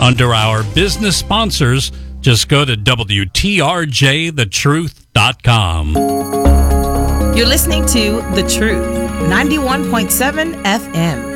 Under our business sponsors, just go to WTRJTheTruth.com. You're listening to The Truth, 91.7 FM.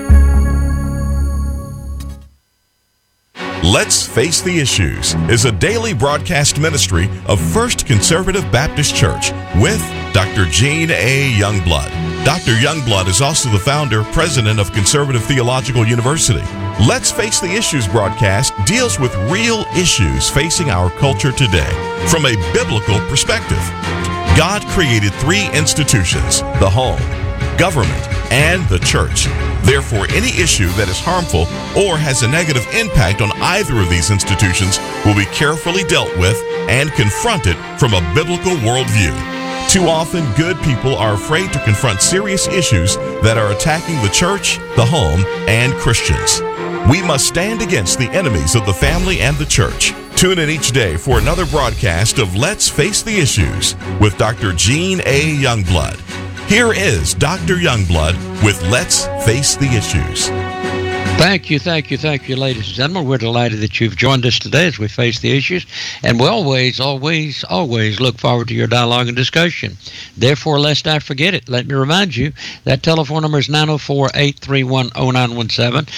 Let's Face the Issues is a daily broadcast ministry of First Conservative Baptist Church with Dr. Gene A. Youngblood. Dr. Youngblood is also the founder, president of Conservative Theological University. Let's Face the Issues broadcast deals with real issues facing our culture today from a biblical perspective. God created three institutions: the home, government, and the church. Therefore, any issue that is harmful or has a negative impact on either of these institutions will be carefully dealt with and confronted from a biblical worldview. Too often, good people are afraid to confront serious issues that are attacking the church, the home, and Christians. We must stand against the enemies of the family and the church. Tune in each day for another broadcast of Let's Face the Issues with Dr. Gene A. Youngblood. Here is Dr. Youngblood with Let's Face the Issues. Thank you, ladies and gentlemen. We're delighted that you've joined us today as we face the issues. And we always look forward to your dialogue and discussion. Therefore, lest I forget it, let me remind you that telephone number is 904-831-0917,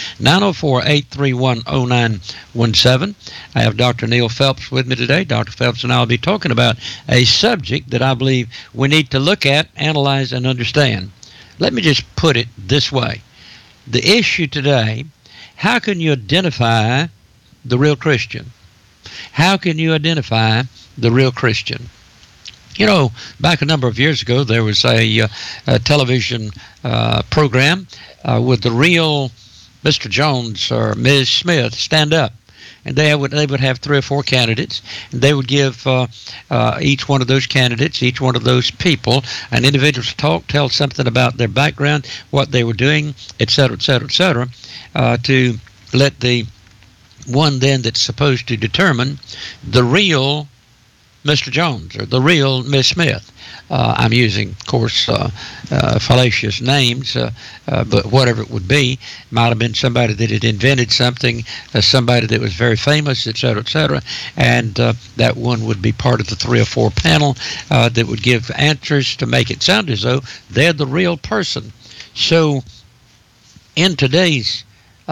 904-831-0917. I have Dr. Neil Phelps with me today. Dr. Phelps and I will be talking about a subject that I believe we need to look at, analyze, and understand. Let me just put it this way. The issue today, how can you identify the real Christian? How can you identify the real Christian? You know, back a number of years ago, there was a television program with the real Mr. Jones or Ms. Smith stand up. And they would have 3 or 4 candidates, and they would give each one of those candidates, each one of those people, an individual to talk, tell something about their background, what they were doing, et cetera, to let the one then that's supposed to determine the real Mr. Jones or the real Miss Smith. I'm using, of course, fallacious names, but whatever it would be, might have been somebody that had invented something, somebody that was very famous, et cetera, and that one would be part of the 3 or 4 panel that would give answers to make it sound as though they're the real person. So in today's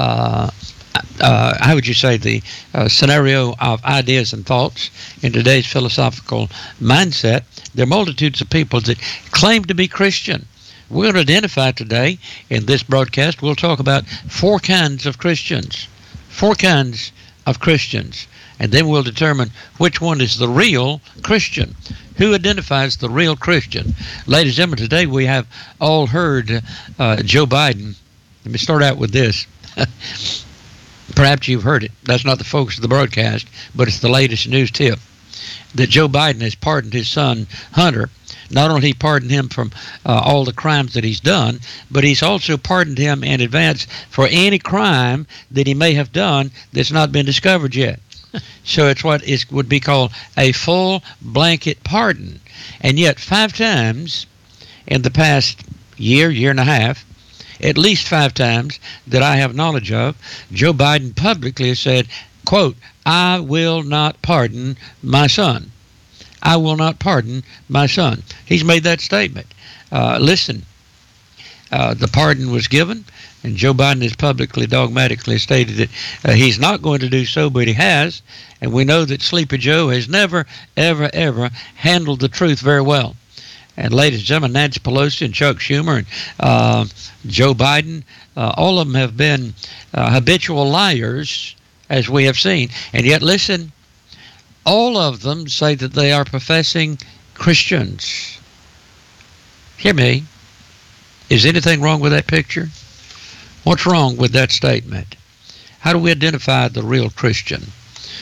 how would you say, the scenario of ideas and thoughts in today's philosophical mindset, there are multitudes of people that claim to be Christian. We're going to identify today in this broadcast, we'll talk about 4 kinds of Christians. 4 kinds of Christians. And then we'll determine which one is the real Christian. Who identifies the real Christian? Ladies and gentlemen, today we have all heard Joe Biden. Let me start out with this. Perhaps you've heard it. That's not the focus of the broadcast, but it's the latest news tip that Joe Biden has pardoned his son, Hunter. Not only he pardoned him from all the crimes that he's done, but he's also pardoned him in advance for any crime that he may have done that's not been discovered yet. So it's what would be called a full blanket pardon. And yet 5 times in the past year and a half, at least 5 times that I have knowledge of, Joe Biden publicly has said, quote, "I will not pardon my son. I will not pardon my son." He's made that statement. Listen, the pardon was given, and Joe Biden has publicly, dogmatically stated that he's not going to do so, but he has. And we know that Sleepy Joe has never, ever handled the truth very well. And ladies and gentlemen, Nancy Pelosi and Chuck Schumer and Joe Biden, all of them have been habitual liars, as we have seen. And yet, listen, all of them say that they are professing Christians. Hear me. Is anything wrong with that picture? What's wrong with that statement? How do we identify the real Christian?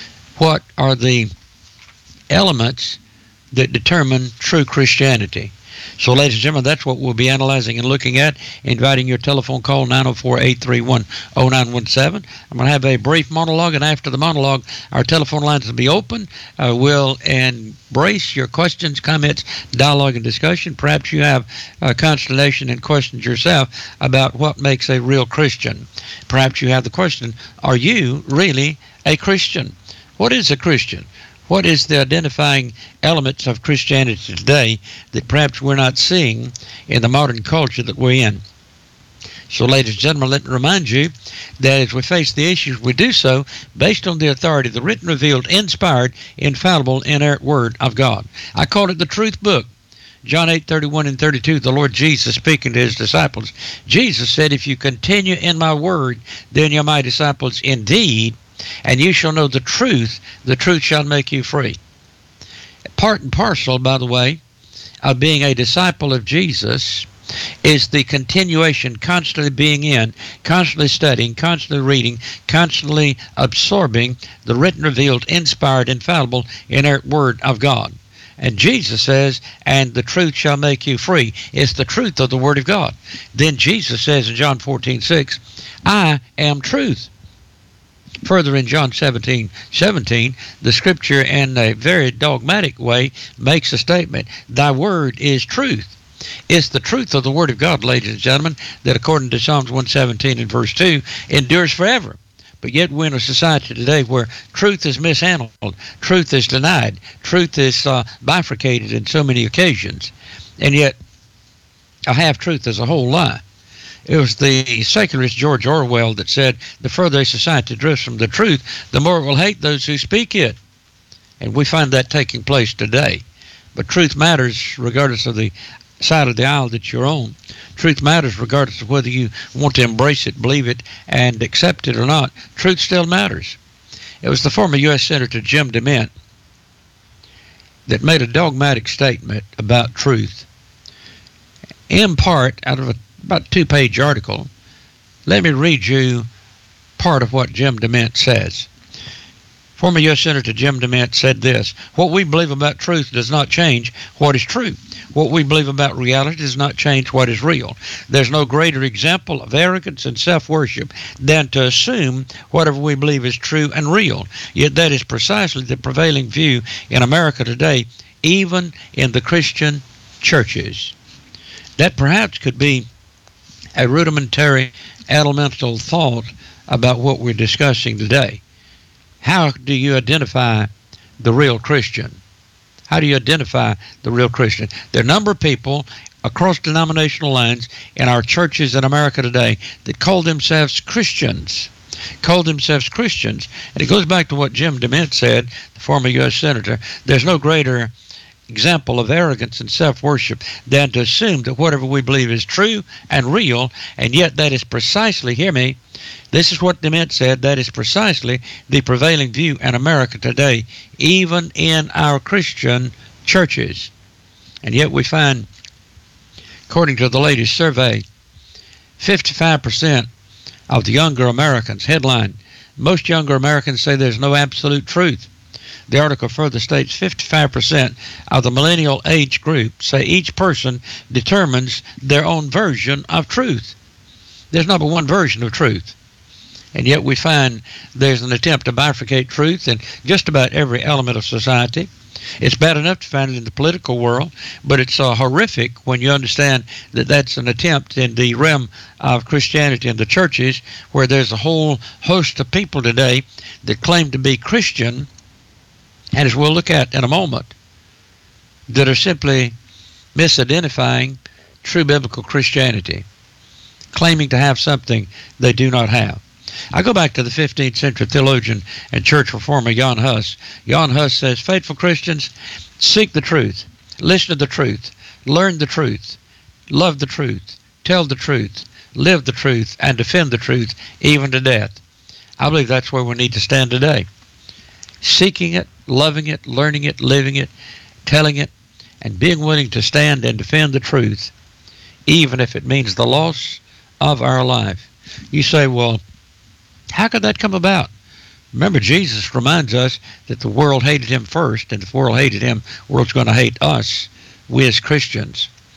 What are the elements that determine true Christianity? So, ladies and gentlemen, that's what we'll be analyzing and looking at, inviting your telephone call, 904-831-0917. I'm going to have a brief monologue, and after the monologue, our telephone lines will be open. We'll embrace your questions, comments, dialogue, and discussion. Perhaps you have consternation and questions yourself about what makes a real Christian. Perhaps you have the question, are you really a Christian? What is a Christian? What is the identifying elements of Christianity today that perhaps we're not seeing in the modern culture that we're in? So, ladies and gentlemen, let me remind you that as we face the issues, we do so based on the authority of the written, revealed, inspired, infallible, inerrant Word of God. I call it the Truth Book. John 8:31 and 32, the Lord Jesus speaking to his disciples. Jesus said, if you continue in my word, then you're my disciples indeed, and you shall know the truth shall make you free. Part and parcel, by the way, of being a disciple of Jesus is the continuation, constantly being in, constantly studying, constantly reading, constantly absorbing the written, revealed, inspired, infallible, inerrant Word of God. And Jesus says, and the truth shall make you free. It's the truth of the Word of God. Then Jesus says in John 14:6, I am truth. Further in John 17:17, the Scripture in a very dogmatic way makes a statement, thy word is truth. It's the truth of the Word of God, ladies and gentlemen, that according to Psalms 117 and verse 2, endures forever. But yet we're in a society today where truth is mishandled, truth is denied, truth is bifurcated in so many occasions. And yet a half-truth is a whole lie. It was the secularist George Orwell that said, the further a society drifts from the truth, the more it will hate those who speak it. And we find that taking place today. But truth matters regardless of the side of the aisle that you're on. Truth matters regardless of whether you want to embrace it, believe it, and accept it or not. Truth still matters. It was the former U.S. Senator Jim DeMint that made a dogmatic statement about truth. In part, out of about a 2-page article, let me read you part of what Jim DeMint says. Former U.S. Senator Jim DeMint said this, what we believe about truth does not change what is true. What we believe about reality does not change what is real. There's no greater example of arrogance and self-worship than to assume whatever we believe is true and real. Yet that is precisely the prevailing view in America today, even in the Christian churches. That perhaps could be a rudimentary, elemental thought about what we're discussing today. How do you identify the real Christian? How do you identify the real Christian? There are a number of people across denominational lines in our churches in America today that call themselves Christians. And it goes back to what Jim DeMint said, the former U.S. Senator. There's no greater example of arrogance and self-worship than to assume that whatever we believe is true and real, and yet that is precisely, hear me, this is what DeMint said, that is precisely the prevailing view in America today, even in our Christian churches. And yet we find, according to the latest survey, 55% of the younger Americans, headline, most younger Americans say there's no absolute truth. The article further states 55% of the millennial age group say each person determines their own version of truth. There's not but one version of truth. And yet we find there's an attempt to bifurcate truth in just about every element of society. It's bad enough to find it in the political world, but it's horrific when you understand that that's an attempt in the realm of Christianity in the churches, where there's a whole host of people today that claim to be Christian, and as we'll look at in a moment, that are simply misidentifying true biblical Christianity, claiming to have something they do not have. I go back to the 15th century theologian and church reformer Jan Hus. Jan Hus says, faithful Christians, seek the truth, listen to the truth, learn the truth, love the truth, tell the truth, live the truth, and defend the truth even to death. I believe that's where we need to stand today. Seeking it, loving it, learning it, living it, telling it, and being willing to stand and defend the truth, even if it means the loss of our life. You say, well, how could that come about? Remember, Jesus reminds us that the world hated him first, and if the world hated him, the world's going to hate us, we as Christians.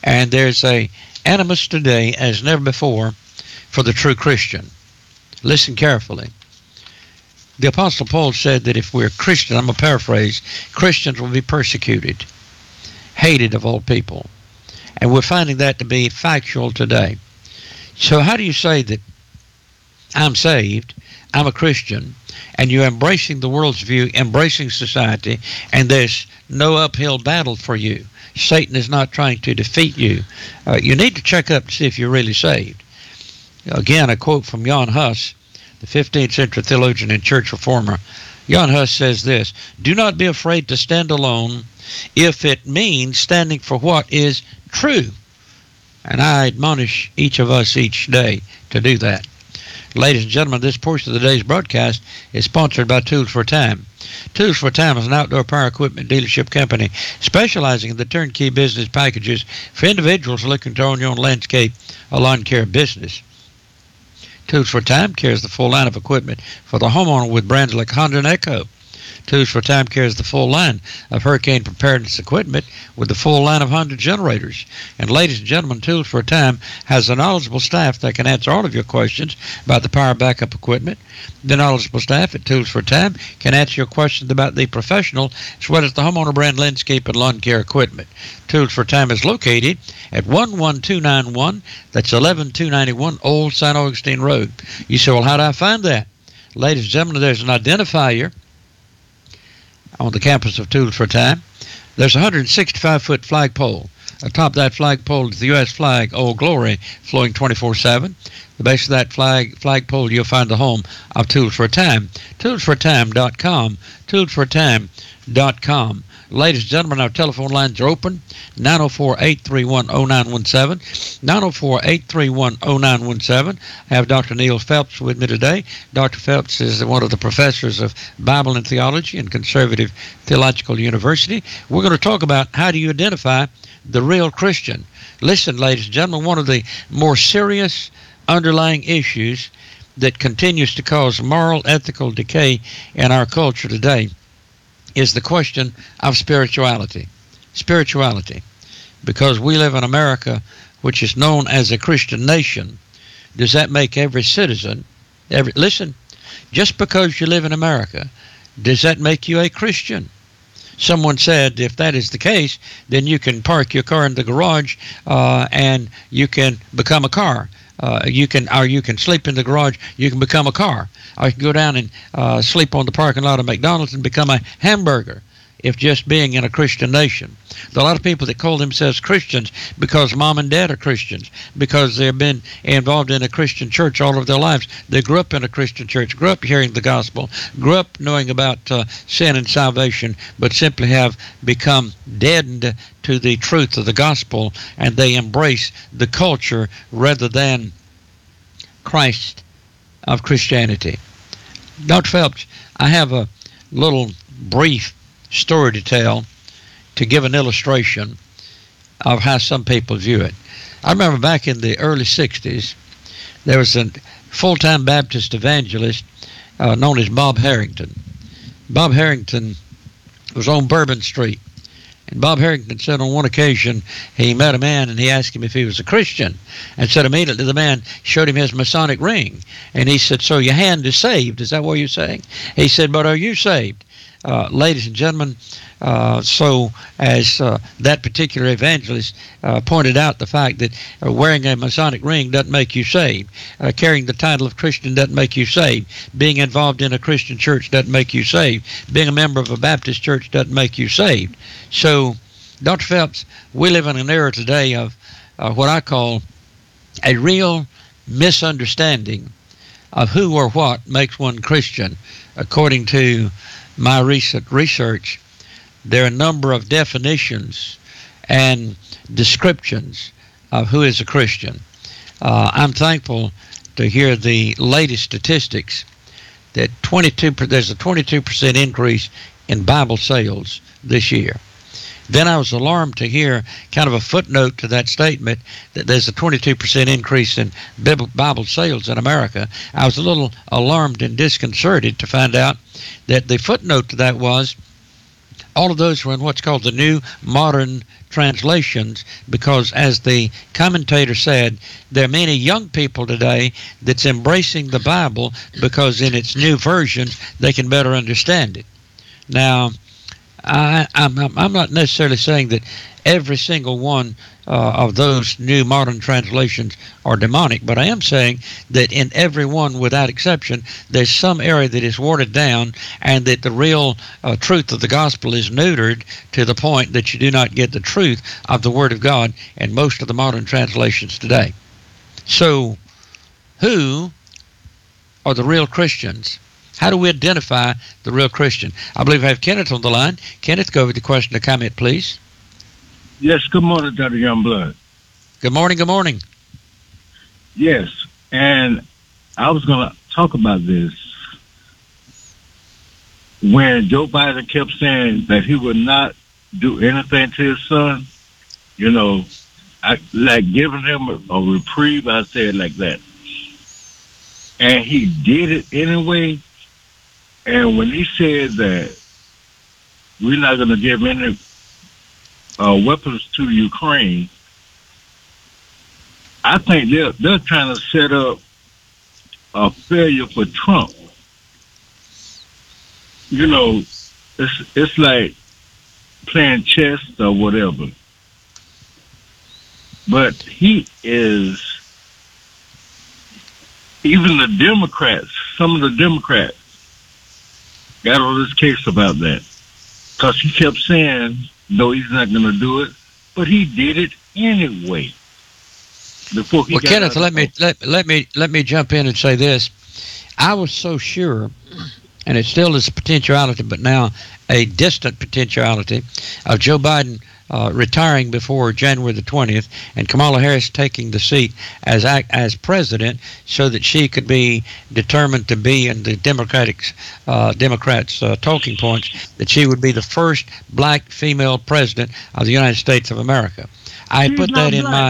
And there's a animus today as never before for the true Christian. Listen carefully. The Apostle Paul said that if we're Christian, I'm going to paraphrase, Christians will be persecuted, hated of all people. And we're finding that to be factual today. So how do you say that I'm saved, I'm a Christian, and you're embracing the world's view, embracing society, and there's no uphill battle for you? Satan is not trying to defeat you. You need to check up to see if you're really saved. Again, a quote from Jan Hus, the 15th century theologian and church reformer. Jan Hus says this: "Do not be afraid to stand alone if it means standing for what is true." And I admonish each of us each day to do that. Ladies and gentlemen, this portion of the day's broadcast is sponsored by Tools for Time. Tools for Time is an outdoor power equipment dealership company specializing in the turnkey business packages for individuals looking to own your own landscape or lawn care business. Tools for Time carries the full line of equipment for the homeowner with brands like Honda and Echo. Tools for Time carries the full line of hurricane preparedness equipment with the full line of Honda generators. And ladies and gentlemen, Tools for Time has a knowledgeable staff that can answer all of your questions about the power backup equipment. The knowledgeable staff at Tools for Time can answer your questions about the professional as well as the homeowner brand landscape and lawn care equipment. Tools for Time is located at 11291, that's 11291 Old St. Augustine Road. You say, well, how do I find that? Ladies and gentlemen, there's an identifier on the campus of Tools for Time. There's a 165-foot flagpole. Atop that flagpole is the U.S. flag, Old Glory, flowing 24/7. The base of that flagpole, you'll find the home of Tools for Time. ToolsForTime.com. ToolsForTime.com. Ladies and gentlemen, our telephone lines are open. 904-831-0917. 904-831-0917. I have Dr. Neil Phelps with me today. Dr. Phelps is one of the professors of Bible and Theology in Conservative Theological University. We're going to talk about how do you identify the real Christian. Listen, ladies and gentlemen, one of the more serious underlying issues that continues to cause moral, ethical decay in our culture today is the question of spirituality. Spirituality. Because we live in America, which is known as a Christian nation, does that make every citizen, listen, just because you live in America, does that make you a Christian? Someone said if that is the case, then you can park your car in the garage and you can become a car. You can sleep in the garage, you can become a car. Or you can go down and sleep on the parking lot of McDonald's and become a hamburger, if just being in a Christian nation. There are a lot of people that call themselves Christians because mom and dad are Christians, because they've been involved in a Christian church all of their lives. They grew up in a Christian church, grew up hearing the gospel, grew up knowing about sin and salvation, but simply have become deadened to the truth of the gospel, and they embrace the culture rather than Christ of Christianity. Dr. Phelps, I have a little brief story to tell to give an illustration of how some people view it. I remember back in the early 60s, there was a full-time Baptist evangelist known as Bob Harrington. Bob Harrington was on Bourbon Street. And Bob Harrington said on one occasion he met a man and he asked him if he was a Christian, and said immediately the man showed him his Masonic ring. And he said, so your hand is saved, is that what you're saying? He said, but are you saved? Ladies and gentlemen, so as that particular evangelist pointed out, the fact that wearing a Masonic ring doesn't make you saved. Carrying the title of Christian doesn't make you saved. Being involved in a Christian church doesn't make you saved. Being a member of a Baptist church doesn't make you saved. So, Dr. Phelps, we live in an era today of what I call a real misunderstanding of who or what makes one Christian. According to my recent research, there are a number of definitions and descriptions of who is a Christian. I'm thankful to hear the latest statistics that there's a 22% increase in Bible sales this year. Then I was alarmed to hear kind of a footnote to that statement that there's a 22% increase in Bible sales in America. I was a little alarmed and disconcerted to find out that the footnote to that was all of those were in what's called the New Modern Translations, because, as the commentator said, there are many young people today that's embracing the Bible because in its new versions they can better understand it. Now, I'm not necessarily saying that every single one of those new modern translations are demonic, but I am saying that in every one, without exception, there's some area that is watered down, and that the real truth of the gospel is neutered to the point that you do not get the truth of the Word of God in most of the modern translations today. So, who are the real Christians? How do we identify the real Christian? I believe I have Kenneth on the line. Kenneth, go over the question or comment, please. Yes, good morning, Dr. Youngblood. Good morning, good morning. Yes, and I was going to talk about this. When Joe Biden kept saying that he would not do anything to his son, you know, I like giving him a reprieve, I say it like that. And he did it anyway. And when he said that we're not going to give any weapons to Ukraine, I think they're trying to set up a failure for Trump. You know, it's like playing chess or whatever. But he is, even the Democrats, some of the Democrats got on this case about that. Because he kept saying, no, he's not going to do it, but he did it anyway. Before he well, Kenneth, let me jump in and say this. I was so sure, and it still is a potentiality, but now a distant potentiality, of Joe Biden retiring before January the 20th and Kamala Harris taking the seat as president so that she could be determined to be in the Democrats' talking points, that she would be the first black female president of the United States of America. I had put that in my...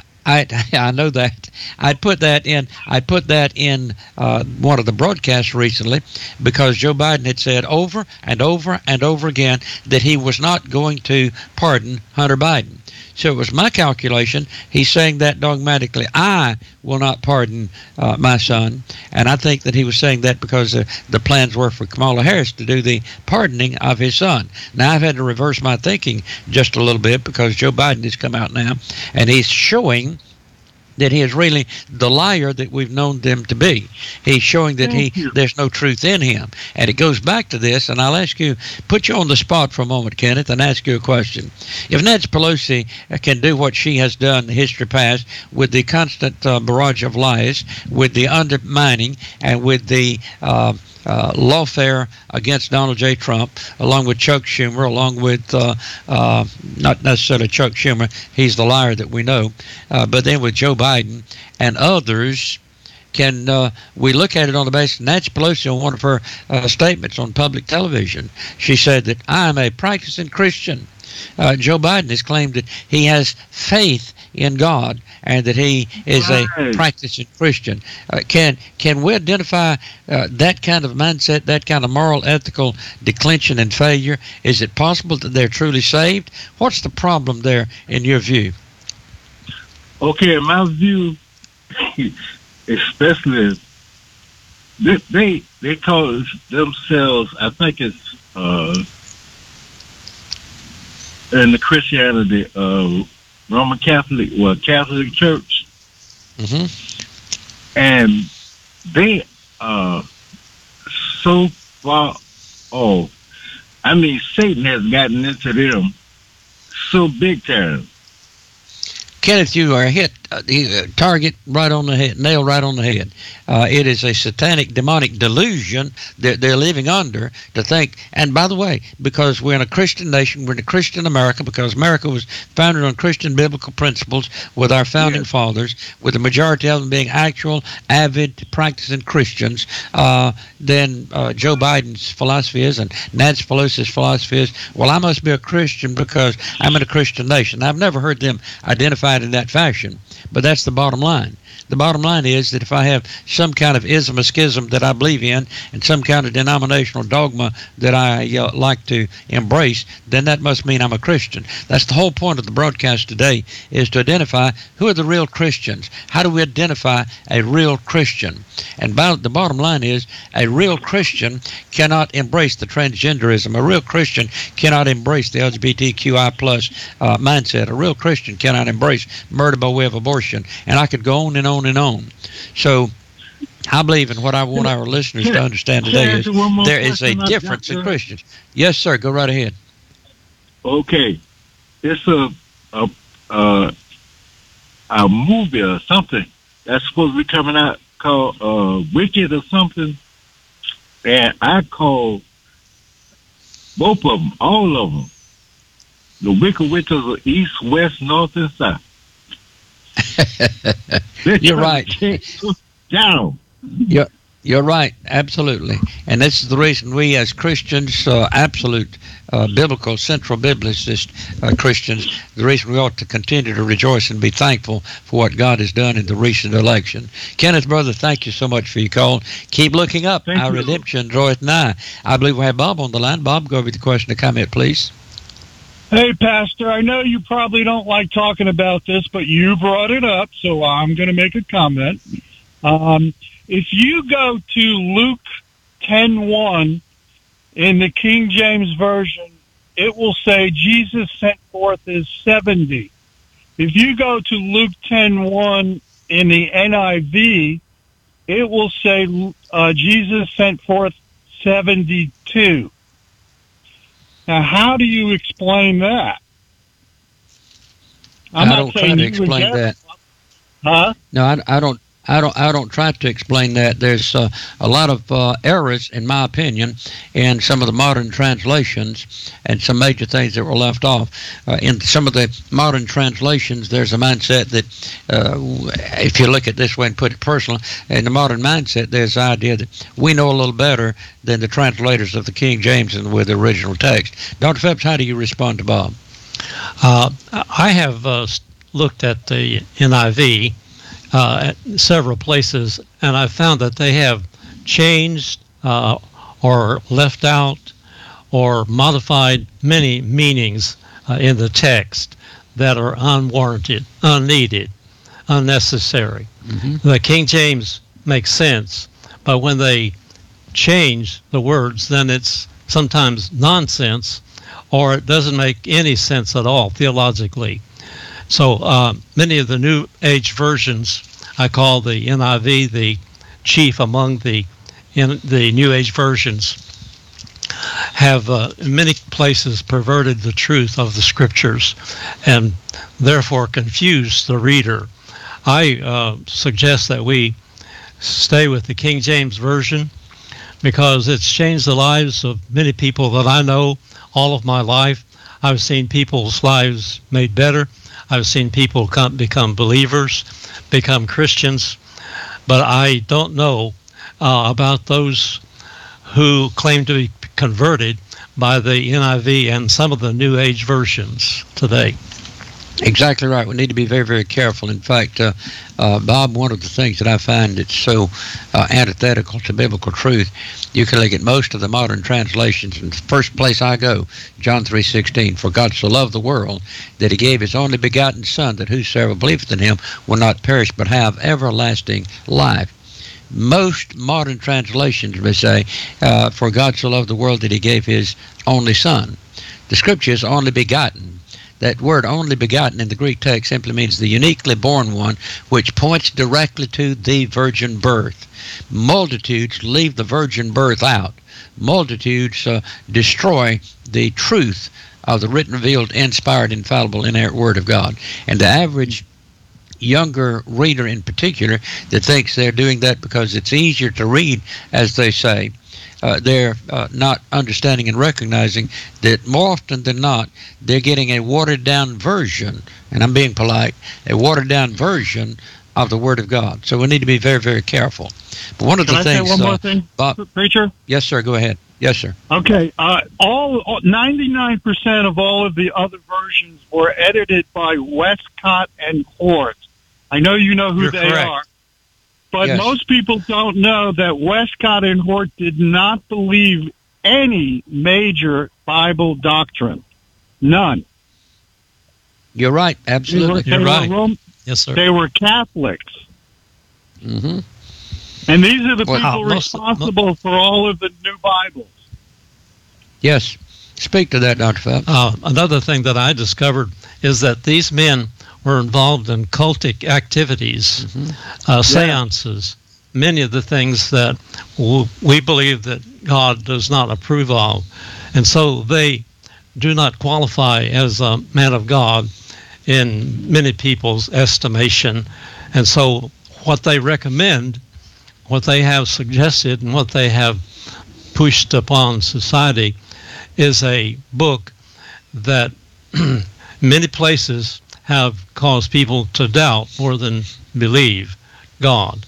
I know that. I put that in one of the broadcasts recently, because Joe Biden had said over and over and over again that he was not going to pardon Hunter Biden. So it was my calculation. He's saying that dogmatically. I will not pardon my son. And I think that he was saying that because the plans were for Kamala Harris to do the pardoning of his son. Now, I've had to reverse my thinking just a little bit, because Joe Biden has come out now and he's showing that he is really the liar that we've known them to be. He's showing that there's no truth in him. And it goes back to this, and I'll ask you, put you on the spot for a moment, Kenneth, and ask you a question. If Nancy Pelosi can do what she has done in the history past, with the constant barrage of lies, with the undermining, and with the lawfare against Donald J. Trump, along with Chuck Schumer, along with not necessarily Chuck Schumer, he's the liar that we know, but then with Joe Biden and others, can we look at it on the basis of Nancy Pelosi, on one of her statements on public television, she said that I am a practicing Christian. Joe Biden has claimed that he has faith in God and that he is a practicing Christian. Can we identify that kind of mindset, that kind of moral, ethical declension and failure? Is it possible that they're truly saved? What's the problem there in your view? Okay, in my view, especially, they call themselves, I think it's in the Christianity, Roman Catholic, Catholic Church. Mm-hmm. And they are so far off. I mean, Satan has gotten into them so big time. Kenneth, you are hit target right on the head, nail right on the head. It is a satanic, demonic delusion that they're living under to think. And by the way, because we're in a Christian nation, we're in a Christian America, because America was founded on Christian biblical principles with our founding fathers, with the majority of them being actual, avid, practicing Christians, then Joe Biden's philosophy is, and Nancy Pelosi's philosophy is, well, I must be a Christian because I'm in a Christian nation. I've never heard them identified in that fashion. But that's the bottom line. The bottom line is that if I have some kind of ism or schism that I believe in and some kind of denominational dogma that I like to embrace, then that must mean I'm a Christian. That's the whole point of the broadcast today, is to identify who are the real Christians. How do we identify a real Christian? And the bottom line is a real Christian cannot embrace the transgenderism. A real Christian cannot embrace the LGBTQI plus mindset. A real Christian cannot embrace murder by way of abortion. And I could go on and on and on. So I believe in what I want our listeners to understand today is there is a difference in Christians. Yes, sir. Go right ahead. Okay. It's a movie or something that's supposed to be coming out called Wicked or something. And I call both of them, all of them, the Wicked Witches of East, West, North, and South. You're right. Down. You're right, absolutely. And this is the reason we as Christians, absolute biblical, central biblicist Christians, the reason we ought to continue to rejoice and be thankful for what God has done in the recent election. Kenneth, brother, thank you so much for your call. Keep looking up. Thank Our you. redemption draweth nigh. I believe we have Bob on the line. Bob, go over the question or comment, please. Hey, Pastor, I know you probably don't like talking about this, but you brought it up, so I'm going to make a comment. If you go to Luke 10:1 in the King James Version, it will say Jesus sent forth his 70. If you go to Luke 10:1 in the NIV, it will say Jesus sent forth 72. Now, how do you explain that? I don't try to explain that. Huh? No, I don't try to explain that. There's a lot of errors, in my opinion, in some of the modern translations and some major things that were left off. In some of the modern translations, there's a mindset that, if you look at it this way and put it personally, in the modern mindset, there's the idea that we know a little better than the translators of the King James and with the original text. Dr. Phelps, how do you respond to Bob? I have looked at the NIV at several places, and I've found that they have changed or left out or modified many meanings in the text that are unwarranted, unneeded, unnecessary. Mm-hmm. The King James makes sense, but when they change the words, then it's sometimes nonsense, or it doesn't make any sense at all theologically. So many of the New Age versions, I call the NIV the chief among the New Age versions, have in many places perverted the truth of the Scriptures and therefore confused the reader. I suggest that we stay with the King James Version because it's changed the lives of many people that I know all of my life. I've seen people's lives made better. I've seen people become believers, become Christians, but I don't know about those who claim to be converted by the NIV and some of the New Age versions today. Exactly right. We need to be very, very careful. In fact, Bob, one of the things that I find that's so antithetical to biblical truth, you can look at most of the modern translations, and the first place I go, John 3:16, for God so loved the world that he gave his only begotten Son, that whosoever believeth in him will not perish but have everlasting life. Most modern translations may say, for God so loved the world that he gave his only Son. The Scripture is only begotten. That word only begotten in the Greek text simply means the uniquely born one, which points directly to the virgin birth. Multitudes leave the virgin birth out. Multitudes destroy the truth of the written, revealed, inspired, infallible, inerrant Word of God. And the average younger reader in particular that thinks they're doing that because it's easier to read, as they say, they're not understanding and recognizing that more often than not, they're getting a watered-down version, and I'm being polite, a watered-down version of the Word of God. So we need to be very, very careful. But one of the things... Can I say one more thing, Bob, Preacher? Yes, sir. Go ahead. Yes, sir. Okay. 99% of all of the other versions were edited by Westcott and Hort. I know you know who You're they correct. are. But Yes. most people don't know that Westcott and Hort did not believe any major Bible doctrine. None. You're right. Absolutely. You're right. Were Yes, sir. they were Catholics. Hmm. And these are the Well, people most- responsible for all of the new Bibles. Yes. Speak to that, Dr. Phelps. Another thing that I discovered is that these men were involved in cultic activities, seances, many of the things that we believe that God does not approve of. And so they do not qualify as a man of God in many people's estimation. And so what they recommend, what they have suggested, and what they have pushed upon society is a book that many places have caused people to doubt more than believe God.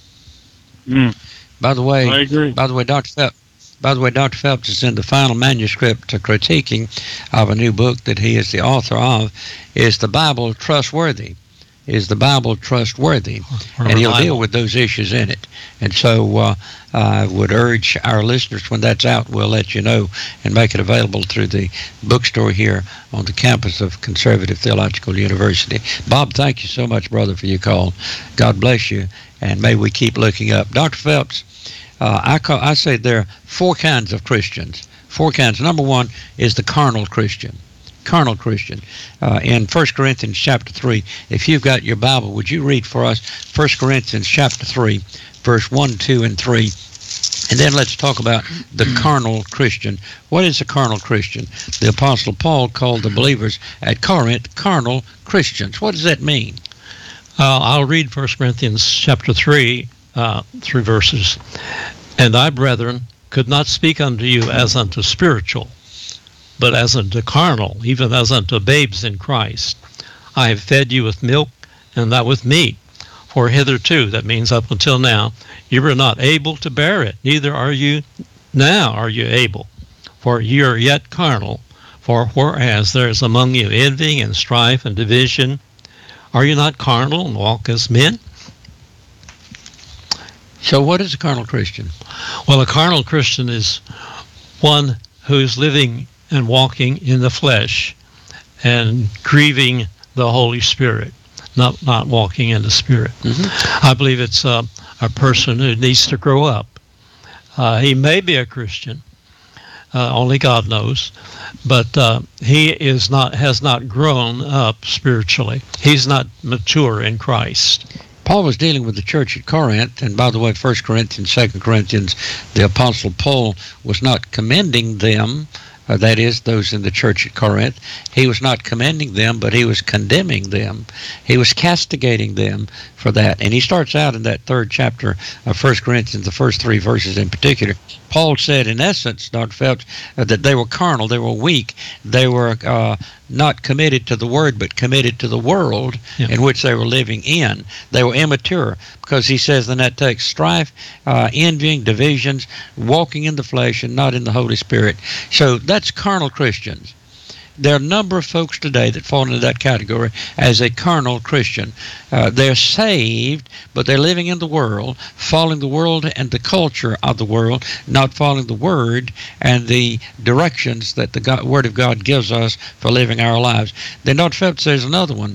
By the way, I agree. By the way, Dr. Phelps is in the final manuscript to critiquing of a new book that he is the author of. Is the Bible trustworthy? Is the Bible trustworthy? Or And he'll reliable. deal with those issues in it. And so I would urge our listeners, when that's out, we'll let you know and make it available through the bookstore here on the campus of Conservative Theological University. Bob, thank you so much, brother, for your call. God bless you, and may we keep looking up. Dr. Phelps, I say there are four kinds of Christians. Four kinds. Number one is the carnal Christian. Carnal Christian. In 1 Corinthians chapter 3, if you've got your Bible, would you read for us 1 Corinthians chapter 3, verse 1, 2, and 3? And then let's talk about the carnal Christian. What is a carnal Christian? The Apostle Paul called the believers at Corinth carnal Christians. What does that mean? I'll read 1 Corinthians chapter 3, 3 verses. And I, brethren, could not speak unto you as unto spiritual, but as unto carnal, even as unto babes in Christ. I have fed you with milk, and not with meat. For hitherto, that means up until now, you were not able to bear it, neither are you now are you able. For ye are yet carnal. For whereas there is among you envying and strife and division, are you not carnal and walk as men? So what is a carnal Christian? Well, a carnal Christian is one who is living and walking in the flesh and grieving the Holy Spirit, not walking in the Spirit. I believe it's a person who needs to grow up. He may be a Christian, only God knows, but he has not grown up spiritually. He's not mature in Christ. Paul was dealing with the church at Corinth, and by the way, 1 Corinthians, 2 Corinthians, the Apostle Paul was not commending them, that is, those in the church at Corinth. He was not commending them, but he was condemning them. He was castigating them for that. And he starts out in that third chapter of 1 Corinthians, the first three verses in particular. Paul said, in essence, Dr. Phelps, that they were carnal, they were weak, they were not committed to the Word, but committed to the world in which they were living in. They were immature, because he says in that text, strife, envying, divisions, walking in the flesh and not in the Holy Spirit. So that's carnal Christians. There are a number of folks today that fall into that category as a carnal Christian. They're saved, but they're living in the world, following the world and the culture of the world, not following the Word and the directions that the Word of God gives us for living our lives. Then Dr. Phelps says another one,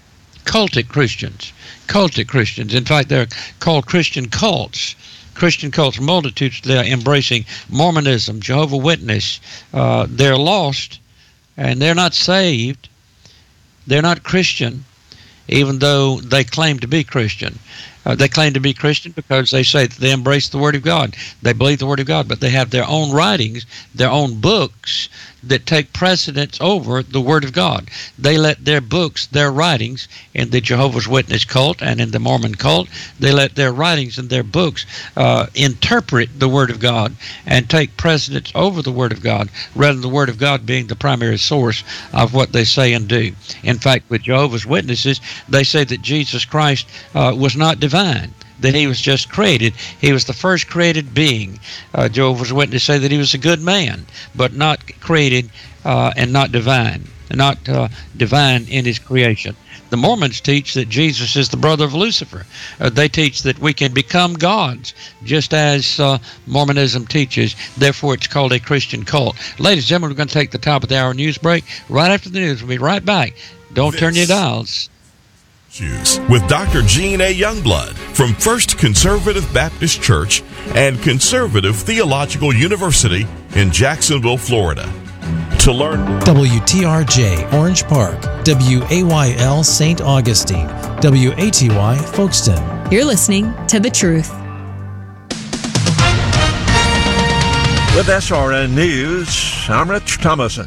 cultic Christians. Cultic Christians. In fact, they're called Christian cults. Christian cults, multitudes, they're embracing Mormonism, Jehovah's Witness. They're lost, and they're not saved. They're not Christian, even though they claim to be Christian. They claim to be Christian because they say that they embrace the Word of God. They believe the Word of God, but they have their own writings, their own books that take precedence over the Word of God. They let their books, their writings, in the Jehovah's Witness cult and in the Mormon cult, they let their writings and their books interpret the Word of God and take precedence over the Word of God, rather than the Word of God being the primary source of what they say and do. In fact, with Jehovah's Witnesses, they say that Jesus Christ was not divine, that he was just created. He was the first created being. Jehovah's Witnesses say that he was a good man, but not created and not divine, not divine in his creation. The Mormons teach that Jesus is the brother of Lucifer. They teach that we can become gods, just as Mormonism teaches. Therefore, it's called a Christian cult. Ladies and gentlemen, we're going to take the top of the hour news break. Right after the news, we'll be right back. Don't turn your dials. With Dr. Gene A. Youngblood from First Conservative Baptist Church and Conservative Theological University in Jacksonville, Florida. To learn WTRJ Orange Park, WAYL St. Augustine, WATY Folkestone. You're listening to The Truth. With SRN News, I'm Rich Thomason.